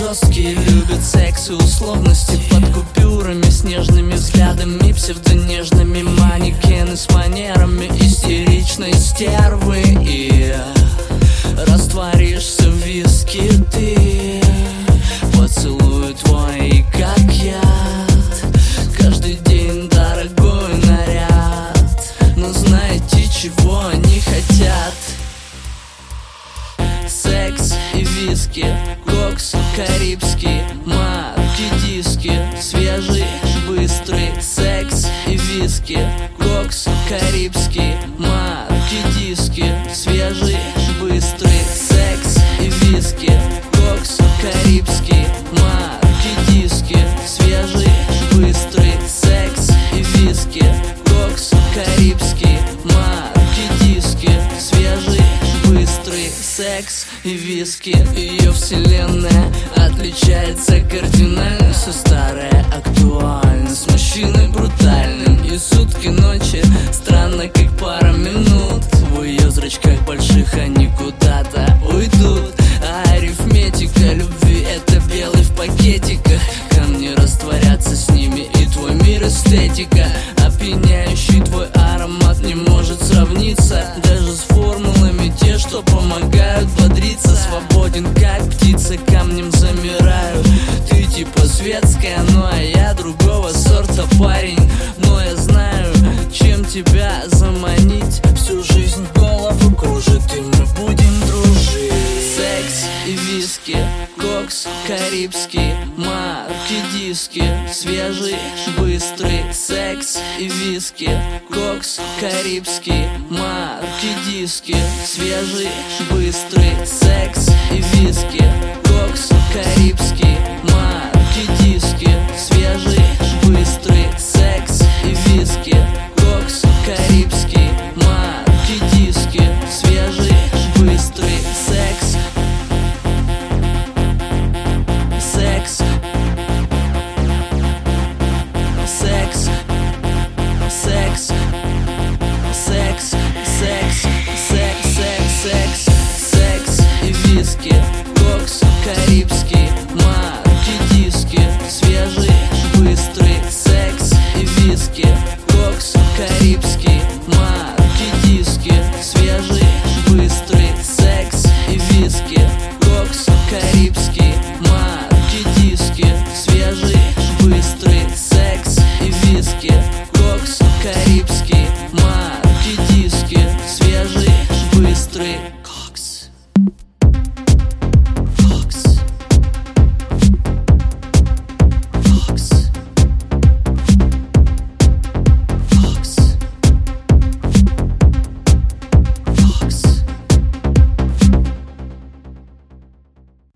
подростки любят секс и условности под купюрами, с нежными взглядами, псевдонежными манекены с манерами истеричной стервы. И растворишься в виске ты, поцелуй твой как яд, каждый день дорогой наряд. Но знаете, чего они хотят? Секс и виски, кокс карибский, марки диски, свежий, быстрый. Секс и виски, кокс карибский, марки диски, свежий, быстрый. Секс и виски, кокс карибский, марки диски, свежий, быстрый. Секс и виски, кокс карибский, марки диски, свежий, быстрый. Секс и виски. Ее вселенная отличается кардинально, все старое актуально, с мужчиной брутальным. И сутки ночи странно, как пара минут. В ее зрачках больших они куда-то уйдут. А арифметика любви — это белый в пакетиках. Камни растворятся с ними, и твой мир эстетика. Опьяняющий твой аромат не может сравниться даже с формулами, те, что помогают бодриться. Свободен, как птица, камнем замираю. Ты типа светская, ну а я другого сорта парень. Но я знаю, чем тебя заманить. Всю жизнь голову кружит, и мы будем дружить. Секс и виски, кокс карибский, марки диски, свежий, быстрый. Секс и виски, кокс карибский, марки диски, свежий, быстрый. Секс и виски, кокс карибский, марки диски, свежий, быстрый. Секс и виски, кокс карибский, марки диски, свежий, быстрый. Секс, секс, секс, секс, секс, секс, секс, секс, секс, секс и виски,